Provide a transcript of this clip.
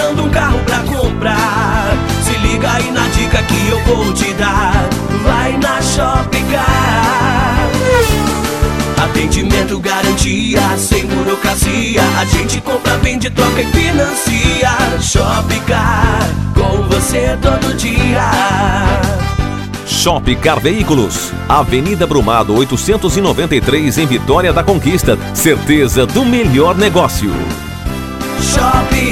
procurando um carro pra comprar, se liga aí na dica que eu vou te dar. Vai na Shopcar. Atendimento, garantia, sem burocracia. A gente compra, vende, troca e financia. Shopcar, com você todo dia. Shopcar Veículos, Avenida Brumado 893, em Vitória da Conquista. Certeza do melhor negócio. Shopcar.